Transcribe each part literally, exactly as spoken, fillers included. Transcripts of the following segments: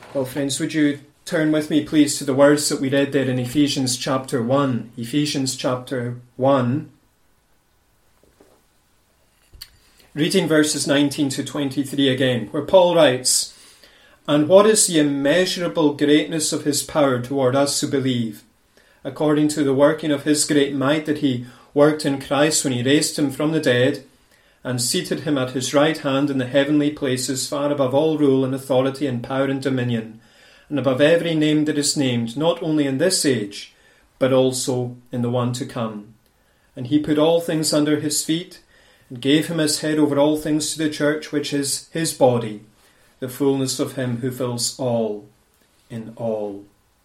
Well, friends, would you turn with me, please, to the words that we read there in Ephesians chapter one. Ephesians chapter one. Reading verses nineteen to twenty-three again, where Paul writes, "And what is the immeasurable greatness of his power toward us who believe, according to the working of his great might that he worked in Christ when he raised him from the dead, and seated him at his right hand in the heavenly places, far above all rule and authority and power and dominion, and above every name that is named, not only in this age, but also in the one to come. And he put all things under his feet, and gave him as head over all things to the church, which is his body, the fullness of him who fills all in all."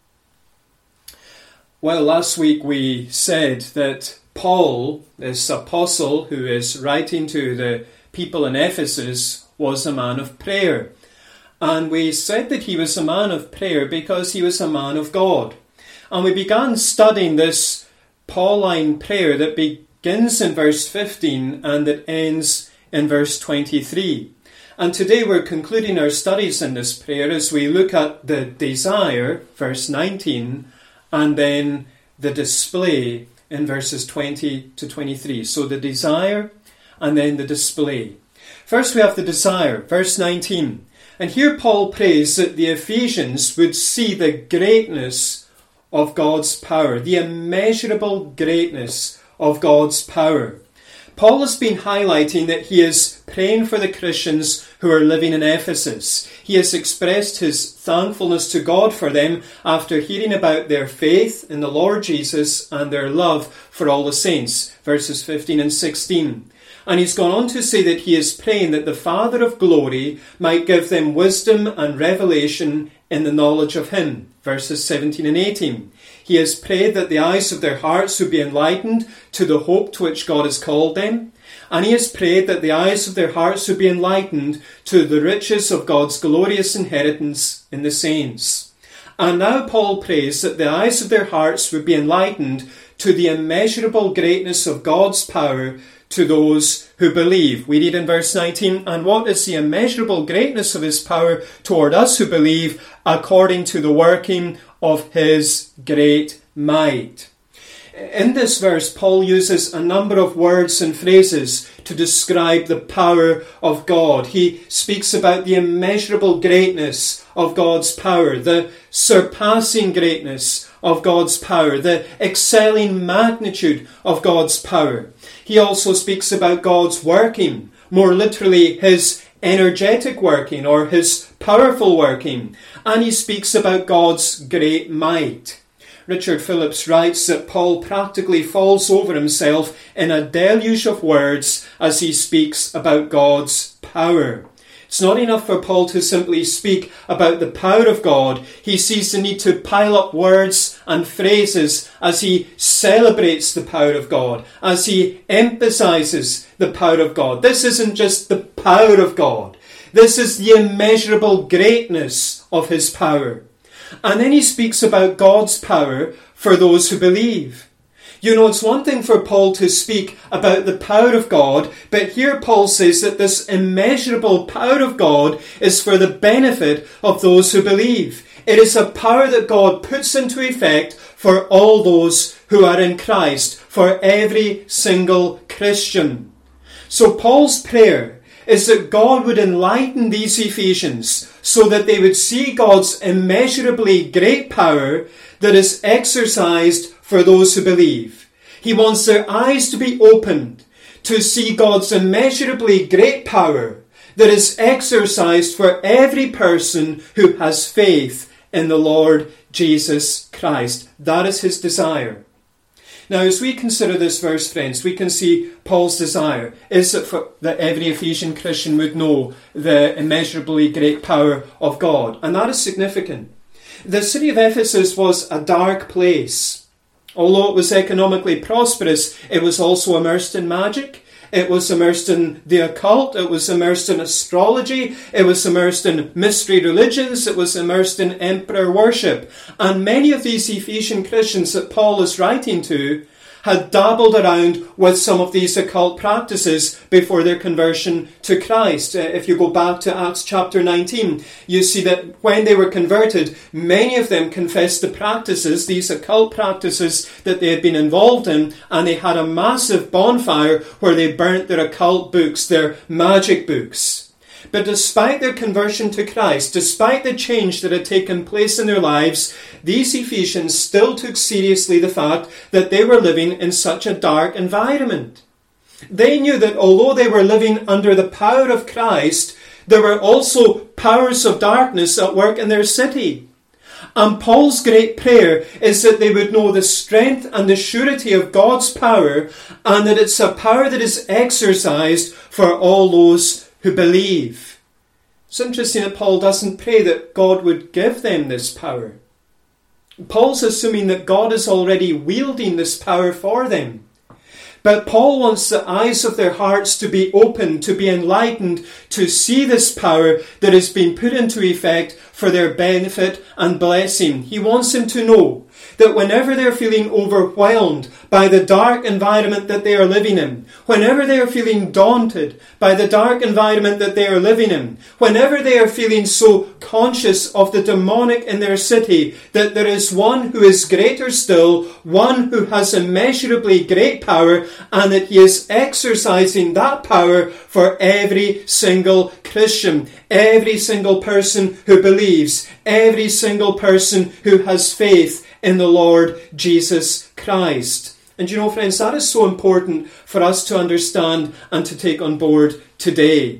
Well, last week we said that Paul, this apostle who is writing to the people in Ephesus, was a man of prayer. And we said that he was a man of prayer because he was a man of God. And we began studying this Pauline prayer that begins in verse fifteen and that ends in verse twenty-three. And today we're concluding our studies in this prayer as we look at the desire, verse nineteen, and then the display in verses twenty to twenty-three. So the desire and then the display. First we have the desire, verse nineteen. And here Paul prays that the Ephesians would see the greatness of God's power, the immeasurable greatness of God's power. Paul has been highlighting that he is praying for the Christians who are living in Ephesus. He has expressed his thankfulness to God for them after hearing about their faith in the Lord Jesus and their love for all the saints, verses fifteen and sixteen. And he's gone on to say that he is praying that the Father of glory might give them wisdom and revelation in the knowledge of him, verses seventeen and eighteen. He has prayed that the eyes of their hearts would be enlightened to the hope to which God has called them. And he has prayed that the eyes of their hearts would be enlightened to the riches of God's glorious inheritance in the saints. And now Paul prays that the eyes of their hearts would be enlightened to the immeasurable greatness of God's power to those who believe. We read in verse nineteen, "And what is the immeasurable greatness of his power toward us who believe, according to the working of his great might." In this verse, Paul uses a number of words and phrases to describe the power of God. He speaks about the immeasurable greatness of God's power, the surpassing greatness of God's power, the excelling magnitude of God's power. He also speaks about God's working, more literally his energetic working or his powerful working. And he speaks about God's great might. Richard Phillips writes that Paul practically falls over himself in a deluge of words as he speaks about God's power. It's not enough for Paul to simply speak about the power of God. He sees the need to pile up words and phrases as he celebrates the power of God, as he emphasizes the power of God. This isn't just the power of God. This is the immeasurable greatness of his power. And then he speaks about God's power for those who believe. You know, it's one thing for Paul to speak about the power of God, but here Paul says that this immeasurable power of God is for the benefit of those who believe. It is a power that God puts into effect for all those who are in Christ, for every single Christian. So Paul's prayer is that God would enlighten these Ephesians so that they would see God's immeasurably great power that is exercised for those who believe. He wants their eyes to be opened to see God's immeasurably great power that is exercised for every person who has faith in the Lord Jesus Christ. That is his desire. Now, as we consider this verse, friends, we can see Paul's desire is that, for, that every Ephesian Christian would know the immeasurably great power of God. And that is significant. The city of Ephesus was a dark place. Although it was economically prosperous, it was also immersed in magic. It was immersed in the occult. It was immersed in astrology. It was immersed in mystery religions. It was immersed in emperor worship. And many of these Ephesian Christians that Paul is writing to had dabbled around with some of these occult practices before their conversion to Christ. Uh, if you go back to Acts chapter nineteen, you see that when they were converted, many of them confessed the practices, these occult practices that they had been involved in, and they had a massive bonfire where they burnt their occult books, their magic books. But despite their conversion to Christ, despite the change that had taken place in their lives, these Ephesians still took seriously the fact that they were living in such a dark environment. They knew that although they were living under the power of Christ, there were also powers of darkness at work in their city. And Paul's great prayer is that they would know the strength and the surety of God's power, and that it's a power that is exercised for all those who believe. It's interesting that Paul doesn't pray that God would give them this power. Paul's assuming that God is already wielding this power for them. But Paul wants the eyes of their hearts to be opened, to be enlightened, to see this power that has been put into effect for their benefit and blessing. He wants them to know that whenever they're feeling overwhelmed by the dark environment that they are living in, whenever they are feeling daunted by the dark environment that they are living in, whenever they are feeling so conscious of the demonic in their city, that there is one who is greater still, one who has immeasurably great power, and that he is exercising that power for every single Christian, every single person who believes, every single person who has faith in the Lord Jesus Christ. And you know, friends, that is so important for us to understand and to take on board today.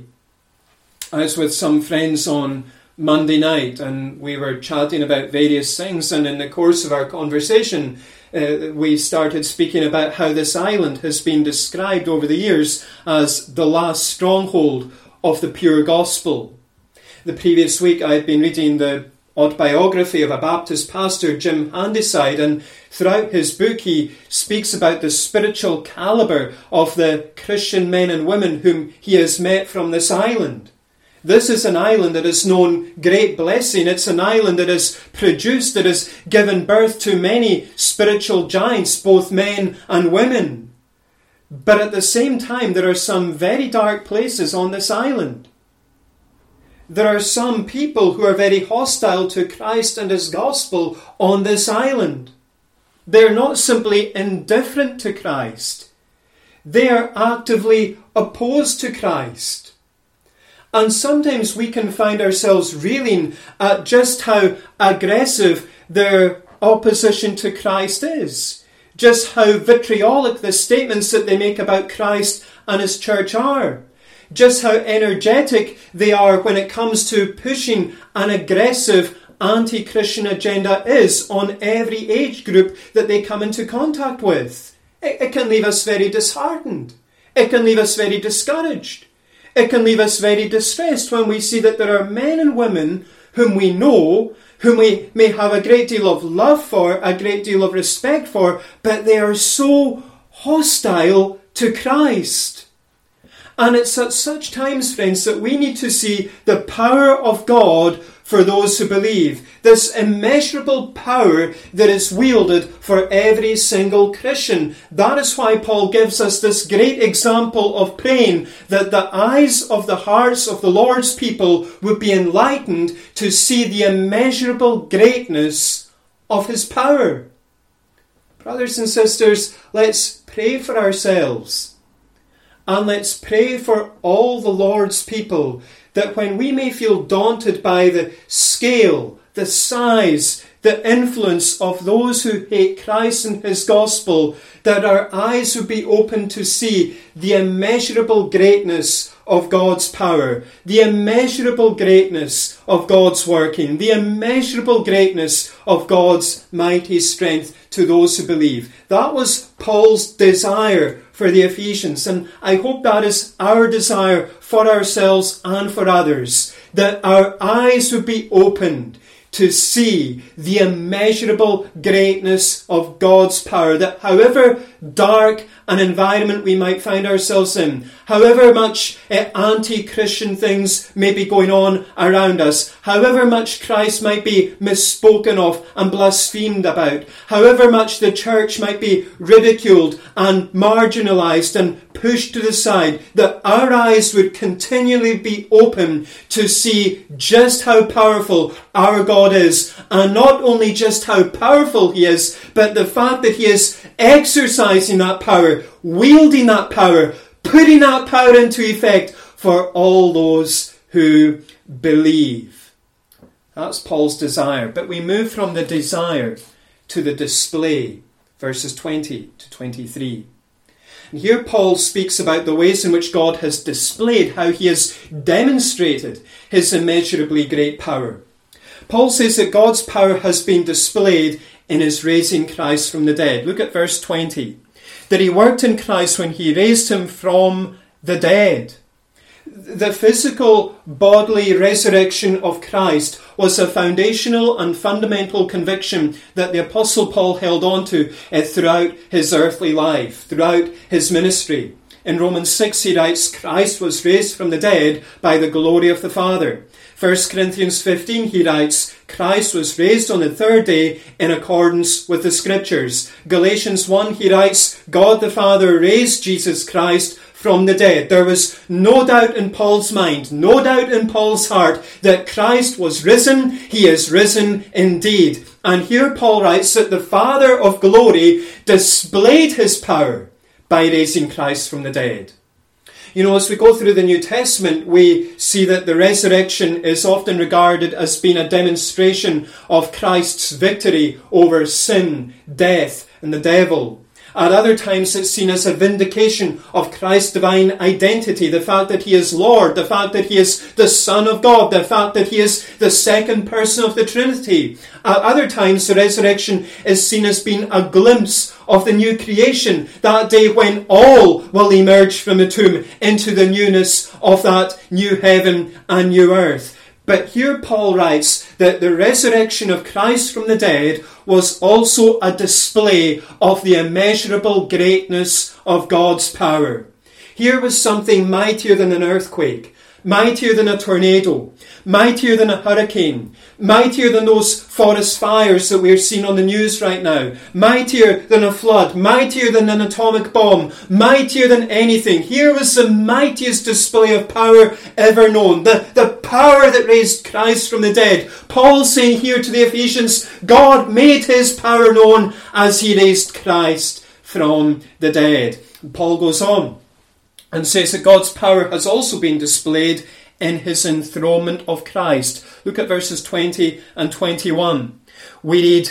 I was with some friends on Monday night and we were chatting about various things, and in the course of our conversation uh, we started speaking about how this island has been described over the years as the last stronghold of the pure gospel. The previous week I had been reading the autobiography of a Baptist pastor, Jim Handyside, and throughout his book he speaks about the spiritual caliber of the Christian men and women whom he has met from this island. This is an island that has known great blessing. It's an island that has produced, that has given birth to many spiritual giants, both men and women. But at the same time, there are some very dark places on this island. There are some people who are very hostile to Christ and his gospel on this island. They're not simply indifferent to Christ. They are actively opposed to Christ. And sometimes we can find ourselves reeling at just how aggressive their opposition to Christ is. Just how vitriolic the statements that they make about Christ and his church are. Just how energetic they are when it comes to pushing an aggressive anti-Christian agenda is on every age group that they come into contact with. It, it can leave us very disheartened. It can leave us very discouraged. It can leave us very distressed when we see that there are men and women whom we know, whom we may have a great deal of love for, a great deal of respect for, but they are so hostile to Christ. And it's at such times, friends, that we need to see the power of God for those who believe. This immeasurable power that is wielded for every single Christian. That is why Paul gives us this great example of praying that the eyes of the hearts of the Lord's people would be enlightened to see the immeasurable greatness of his power. Brothers and sisters, let's pray for ourselves. And let's pray for all the Lord's people, that when we may feel daunted by the scale, the size, the influence of those who hate Christ and his gospel, that our eyes would be open to see the immeasurable greatness of God's power, the immeasurable greatness of God's working, the immeasurable greatness of God's mighty strength to those who believe. That was Paul's desire for the Ephesians, and I hope that is our desire for ourselves and for others, that our eyes would be opened to see the immeasurable greatness of God's power, that however dark an environment we might find ourselves in, however much uh, anti-Christian things may be going on around us, however much Christ might be misspoken of and blasphemed about, however much the church might be ridiculed and marginalised and pushed to the side, that our eyes would continually be open to see just how powerful our God is, and not only just how powerful he is, but the fact that he is exercising that power, wielding that power, putting that power into effect for all those who believe. That's Paul's desire. But we move from the desire to the display, verses twenty to twenty-three. And here Paul speaks about the ways in which God has displayed, how he has demonstrated his immeasurably great power. Paul says that God's power has been displayed in his raising Christ from the dead. Look at verse twenty. That he worked in Christ when he raised him from the dead. The physical bodily resurrection of Christ was a foundational and fundamental conviction that the Apostle Paul held on to uh, throughout his earthly life, throughout his ministry. In Romans six he writes, Christ was raised from the dead by the glory of the Father. First Corinthians fifteen he writes, Christ was raised on the third day in accordance with the Scriptures. Galatians one he writes, God the Father raised Jesus Christ from the dead. There was no doubt in Paul's mind, no doubt in Paul's heart that Christ was risen. He is risen indeed. And here Paul writes that the Father of glory displayed his power by raising Christ from the dead. You know, as we go through the New Testament, we see that the resurrection is often regarded as being a demonstration of Christ's victory over sin, death, and the devil. At other times it's seen as a vindication of Christ's divine identity, the fact that he is Lord, the fact that he is the Son of God, the fact that he is the second person of the Trinity. At other times the resurrection is seen as being a glimpse of the new creation, that day when all will emerge from the tomb into the newness of that new heaven and new earth. But here Paul writes that the resurrection of Christ from the dead was also a display of the immeasurable greatness of God's power. Here was something mightier than an earthquake, mightier than a tornado, mightier than a hurricane, mightier than those forest fires that we're seeing on the news right now, mightier than a flood, mightier than an atomic bomb, mightier than anything. Here was the mightiest display of power ever known, the, the power that raised Christ from the dead. Paul saying here to the Ephesians, God made his power known as he raised Christ from the dead. And Paul goes on and says that God's power has also been displayed in his enthronement of Christ. Look at verses twenty and twenty-one. We read,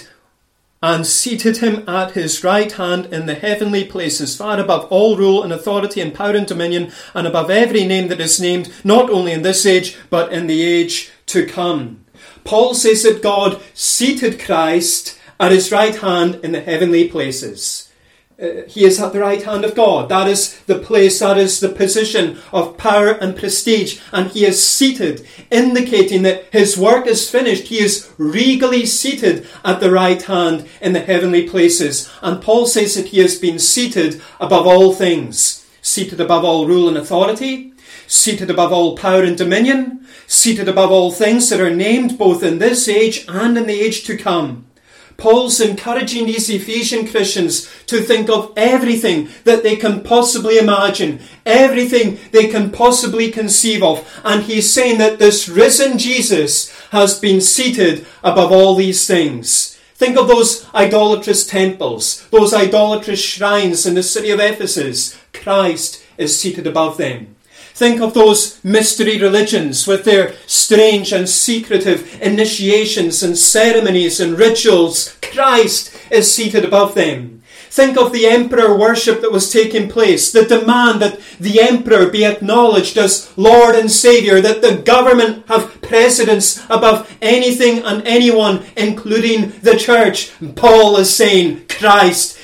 and seated him at his right hand in the heavenly places, far above all rule and authority and power and dominion, and above every name that is named, not only in this age, but in the age to come. Paul says that God seated Christ at his right hand in the heavenly places. Uh, he is at the right hand of God. That is the place, that is the position of power and prestige. And he is seated, indicating that his work is finished. He is regally seated at the right hand in the heavenly places. And Paul says that he has been seated above all things. Seated above all rule and authority. Seated above all power and dominion. Seated above all things that are named both in this age and in the age to come. Paul's encouraging these Ephesian Christians to think of everything that they can possibly imagine, everything they can possibly conceive of. And he's saying that this risen Jesus has been seated above all these things. Think of those idolatrous temples, those idolatrous shrines in the city of Ephesus. Christ is seated above them. Think of those mystery religions with their strange and secretive initiations and ceremonies and rituals. Christ is seated above them. Think of the emperor worship that was taking place, the demand that the emperor be acknowledged as Lord and Saviour, that the government have precedence above anything and anyone, including the church. And Paul is saying Christ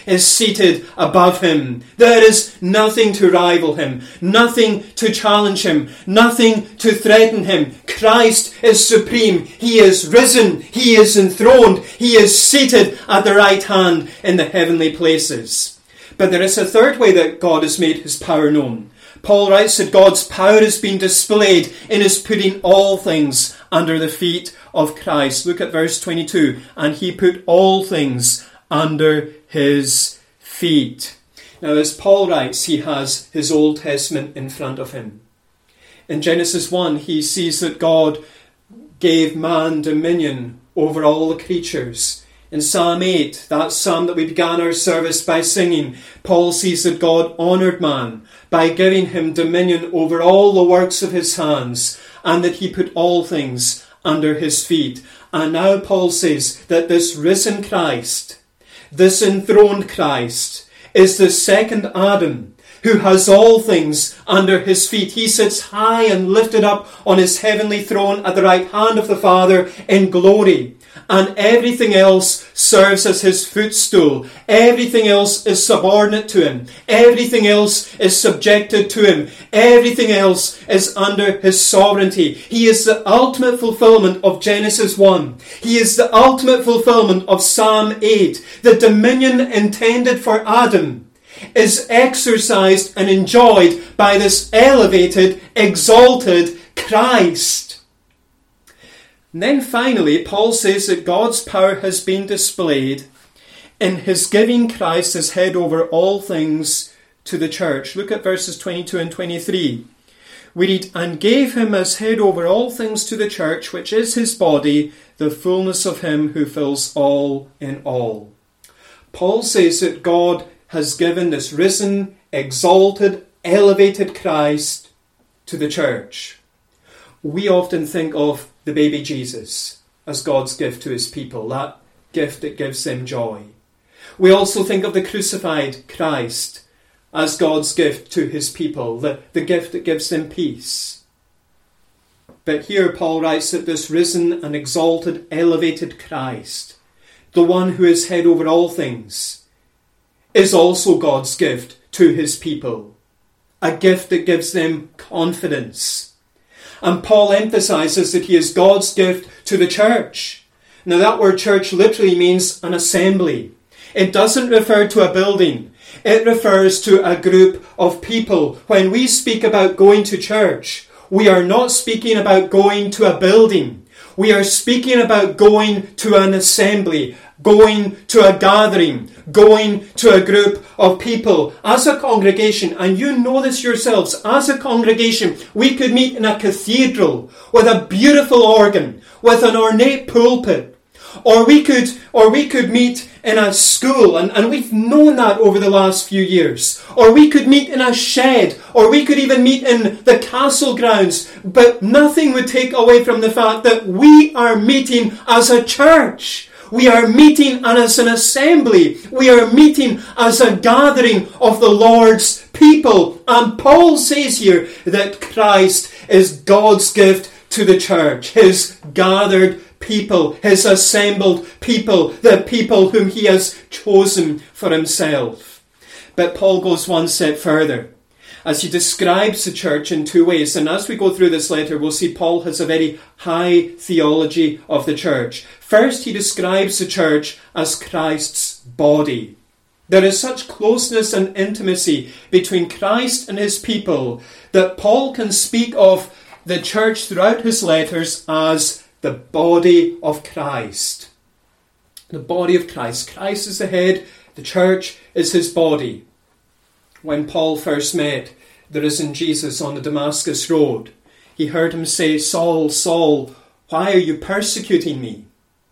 is seated above him. There is nothing to rival him, nothing to challenge him, nothing to threaten him. Christ is supreme. He is risen. He is enthroned. He is seated at the right hand in the heavenly places. But there is a third way that God has made his power known. Paul writes that God's power has been displayed in his putting all things under the feet of Christ. Look at verse twenty-two. And he put all things under his feet. Now, as Paul writes, he has his Old Testament in front of him. In Genesis one, he sees that God gave man dominion over all the creatures. In Psalm eight, that psalm that we began our service by singing, Paul sees that God honoured man by giving him dominion over all the works of his hands, and that he put all things under his feet. And now Paul says that this risen Christ, this enthroned Christ, is the second Adam, who has all things under his feet. He sits high and lifted up on his heavenly throne at the right hand of the Father in glory. And everything else serves as his footstool. Everything else is subordinate to him. Everything else is subjected to him. Everything else is under his sovereignty. He is the ultimate fulfillment of Genesis one. He is the ultimate fulfillment of Psalm eight. The dominion intended for Adam is exercised and enjoyed by this elevated, exalted Christ. And then finally, Paul says that God's power has been displayed in his giving Christ as head over all things to the church. Look at verses twenty-two and twenty-three. We read, and gave him as head over all things to the church, which is his body, the fullness of him who fills all in all. Paul says that God has given this risen, exalted, elevated Christ to the church. We often think of the baby Jesus as God's gift to his people, that gift that gives them joy. We also think of the crucified Christ as God's gift to his people, the, the gift that gives them peace. But here Paul writes that this risen and exalted, elevated Christ, the one who is head over all things, is also God's gift to his people, a gift that gives them confidence. And Paul emphasizes that he is God's gift to the church. Now that word church literally means an assembly. It doesn't refer to a building. It refers to a group of people. When we speak about going to church, we are not speaking about going to a building. We are speaking about going to an assembly, going to a gathering, going to a group of people. As a congregation, and you know this yourselves, as a congregation, we could meet in a cathedral with a beautiful organ, with an ornate pulpit. Or we could, or we could meet in a school, and, and we've known that over the last few years. Or we could meet in a shed, or we could even meet in the castle grounds. But nothing would take away from the fact that we are meeting as a church. We are meeting as an assembly. We are meeting as a gathering of the Lord's people. And Paul says here that Christ is God's gift to the church, his gathered people, his assembled people, the people whom he has chosen for himself. But Paul goes one step further as he describes the church in two ways. And as we go through this letter, we'll see Paul has a very high theology of the church. First, he describes the church as Christ's body. There is such closeness and intimacy between Christ and his people that Paul can speak of the church throughout his letters as the body of Christ. The body of Christ. Christ is the head, the church is his body. When Paul first met the risen Jesus on the Damascus road, he heard him say, Saul, Saul, why are you persecuting me?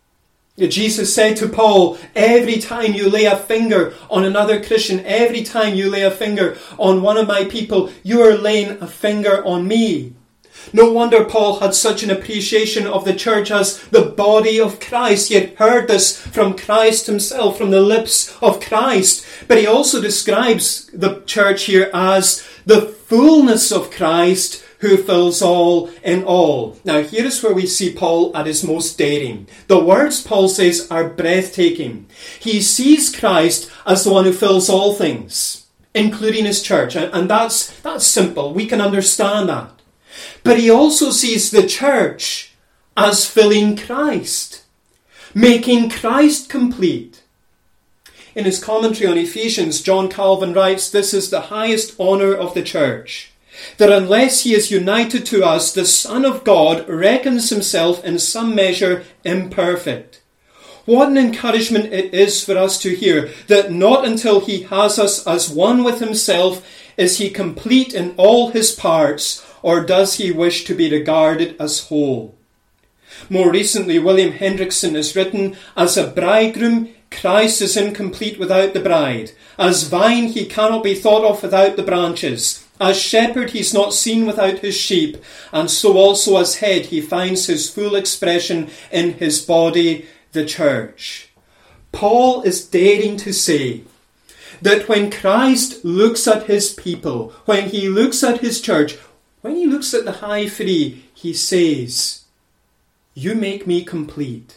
Jesus said to Paul, every time you lay a finger on another Christian, every time you lay a finger on one of my people, you are laying a finger on me. No wonder Paul had such an appreciation of the church as the body of Christ. He had heard this from Christ himself, from the lips of Christ. But he also describes the church here as the fullness of Christ who fills all in all. Now here is where we see Paul at his most daring. The words Paul says are breathtaking. He sees Christ as the one who fills all things, including his church. And that's, that's simple. We can understand that. But he also sees the church as filling Christ, making Christ complete. In his commentary on Ephesians, John Calvin writes, "This is the highest honour of the church, that unless he is united to us, the Son of God reckons himself in some measure imperfect." What an encouragement it is for us to hear that not until he has us as one with himself is he complete in all his parts, or does he wish to be regarded as whole. More recently, William Hendrickson has written, "As a bridegroom, Christ is incomplete without the bride. As vine, he cannot be thought of without the branches. As shepherd, he's not seen without his sheep. And so also as head, he finds his full expression in his body, the church." Paul is daring to say that when Christ looks at his people, when he looks at his church, when he looks at the high three, he says, "You make me complete."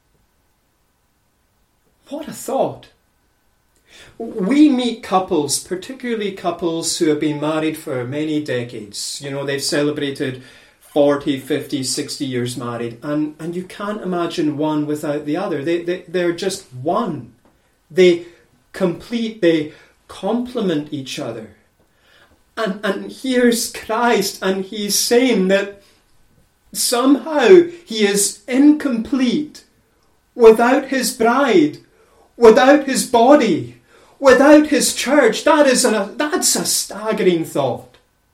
What a thought. We meet couples, particularly couples who have been married for many decades. You know, they've celebrated forty, fifty, sixty years married, and, and you can't imagine one without the other. They, they, they're just one. They complete, they complement each other. And, and here's Christ, and he's saying that somehow he is incomplete without his bride, without his body, without his church. That is a, that's a staggering thought.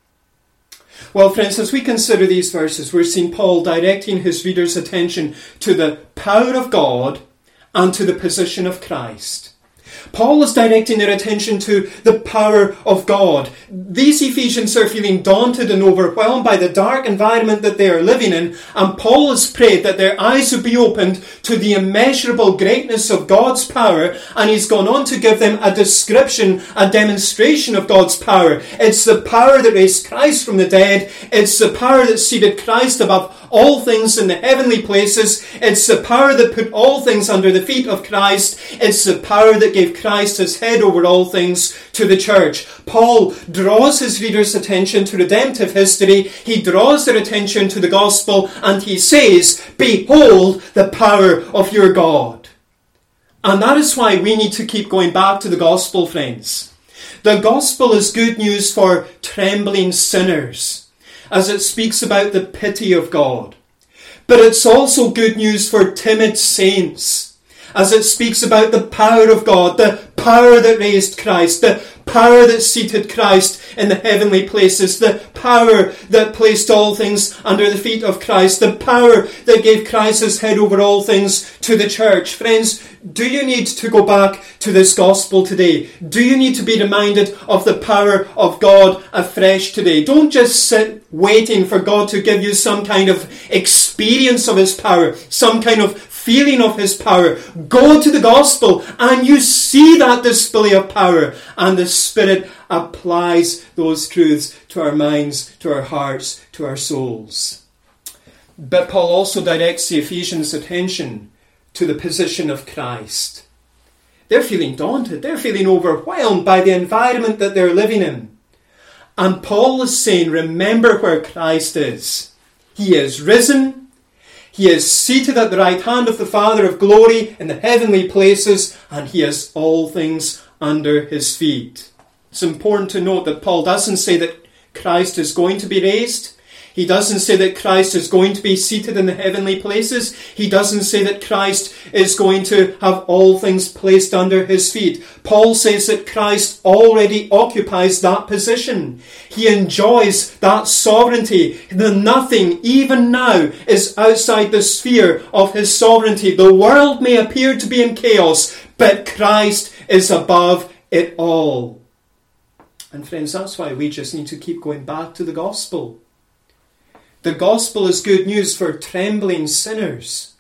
Well, friends, as we consider these verses, we're seeing Paul directing his readers' attention to the power of God and to the position of Christ. Paul is directing their attention to the power of God. These Ephesians are feeling daunted and overwhelmed by the dark environment that they are living in, and Paul has prayed that their eyes would be opened to the immeasurable greatness of God's power, and he's gone on to give them a description, a demonstration of God's power. It's the power that raised Christ from the dead. It's the power that seated Christ above all things in the heavenly places. It's the power that put all things under the feet of Christ. It's the power that gave Christ as head over all things to the church. Paul draws his readers' attention to redemptive history. He draws their attention to the gospel, and he says, "Behold the power of your God." And that is why we need to keep going back to the gospel, friends. The gospel is good news for trembling sinners, as it speaks about the pity of God. But it's also good news for timid saints, as it speaks about the power of God, the power that raised Christ, the power that seated Christ in the heavenly places, the power that placed all things under the feet of Christ, the power that gave Christ as head over all things to the church. Friends, do you need to go back to this gospel today? Do you need to be reminded of the power of God afresh today? Don't just sit waiting for God to give you some kind of experience of his power, some kind of feeling of his power. Go to the gospel and you see that display of power, and the Spirit applies those truths to our minds, to our hearts, to our souls. But Paul also directs the Ephesians' attention to the position of Christ. They're feeling daunted. They're feeling overwhelmed by the environment that they're living in. And Paul is saying, remember where Christ is. He is risen. He is seated at the right hand of the Father of glory in the heavenly places, and he has all things under his feet. It's important to note that Paul doesn't say that Christ is going to be raised. He doesn't say that Christ is going to be seated in the heavenly places. He doesn't say that Christ is going to have all things placed under his feet. Paul says that Christ already occupies that position. He enjoys that sovereignty. The nothing, even now, is outside the sphere of his sovereignty. The world may appear to be in chaos, but Christ is above it all. And friends, that's why we just need to keep going back to the gospel. The gospel is good news for trembling sinners,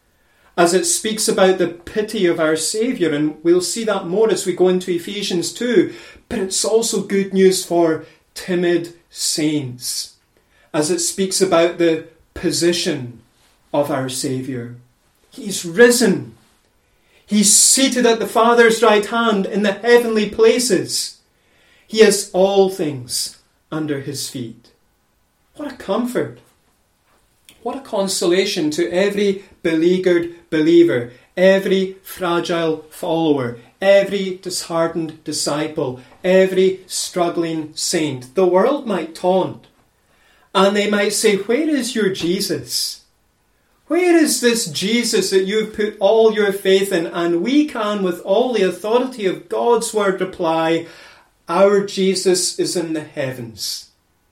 as it speaks about the pity of our Saviour, and we'll see that more as we go into Ephesians two, but it's also good news for timid saints, as it speaks about the position of our Saviour. He's risen. He's seated at the Father's right hand in the heavenly places. He has all things under his feet. What a comfort. What a consolation to every beleaguered believer, every fragile follower, every disheartened disciple, every struggling saint. The world might taunt, and they might say, where is your Jesus? Where is this Jesus that you've put all your faith in? And we can, with all the authority of God's word, reply, our Jesus is in the heavens,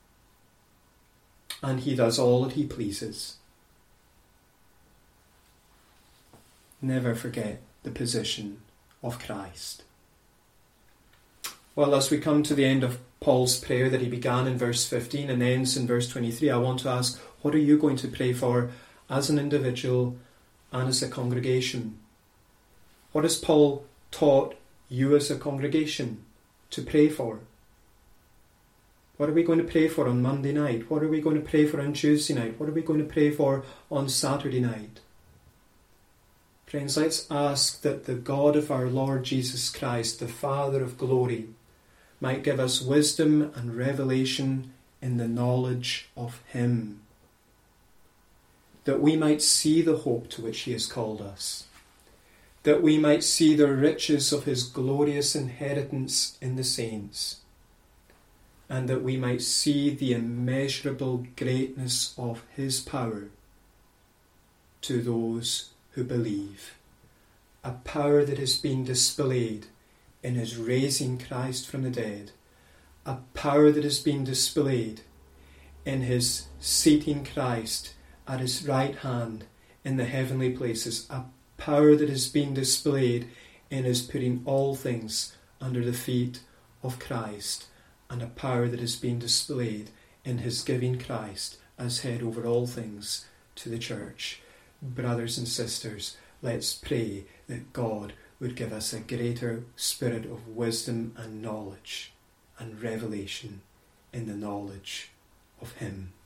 and he does all that he pleases. Never forget the position of Christ. Well, as we come to the end of Paul's prayer that he began in verse fifteen and ends in verse twenty-three, I want to ask, what are you going to pray for as an individual and as a congregation? What has Paul taught you as a congregation to pray for? What are we going to pray for on Monday night? What are we going to pray for on Tuesday night? What are we going to pray for on Saturday night? Friends, let's ask that the God of our Lord Jesus Christ, the Father of glory, might give us wisdom and revelation in the knowledge of him, that we might see the hope to which he has called us, that we might see the riches of his glorious inheritance in the saints, and that we might see the immeasurable greatness of his power to those who believe, a power that has been displayed in his raising Christ from the dead, a power that has been displayed in his seating Christ at his right hand in the heavenly places, a power that has been displayed in his putting all things under the feet of Christ, and a power that has been displayed in his giving Christ as head over all things to the church. Brothers and sisters, let's pray that God would give us a greater spirit of wisdom and knowledge and revelation in the knowledge of him.